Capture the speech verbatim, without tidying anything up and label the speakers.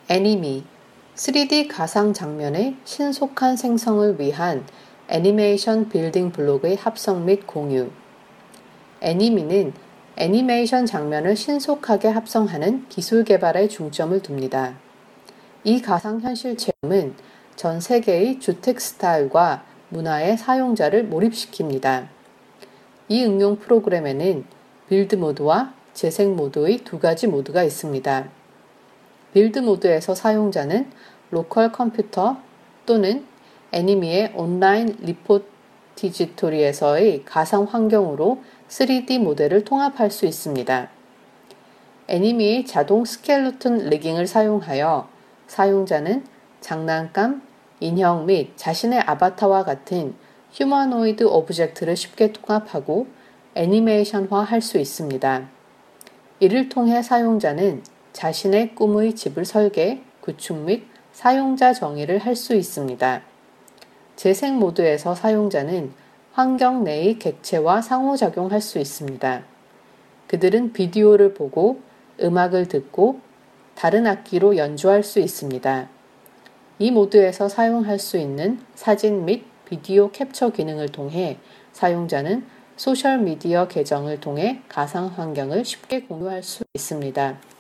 Speaker 1: 애니미, 쓰리디 가상 장면의 신속한 생성을 위한 애니메이션 빌딩 블록의 합성 및 공유. 애니미는 애니메이션 장면을 신속하게 합성하는 기술 개발에 중점을 둡니다. 이 가상현실 체험은 전 세계의 주택 스타일과 문화의 사용자를 몰입시킵니다. 이 응용 프로그램에는 빌드 모드와 재생 모드의 두 가지 모드가 있습니다. 빌드 모드에서 사용자는 로컬 컴퓨터 또는 애니미의 온라인 리포지토리에서의 가상 환경으로 쓰리디 모델을 통합할 수 있습니다. 애니미의 자동 스켈레톤 리깅을 사용하여 사용자는 장난감, 인형 및 자신의 아바타와 같은 휴머노이드 오브젝트를 쉽게 통합하고 애니메이션화 할 수 있습니다. 이를 통해 사용자는 자신의 꿈의 집을 설계, 구축 및 사용자 정의를 할 수 있습니다. 재생 모드에서 사용자는 환경 내의 객체와 상호작용할 수 있습니다. 그들은 비디오를 보고 음악을 듣고 다른 악기로 연주할 수 있습니다. 이 모드에서 사용할 수 있는 사진 및 비디오 캡처 기능을 통해 사용자는 소셜미디어 계정을 통해 가상 환경을 쉽게 공유할 수 있습니다.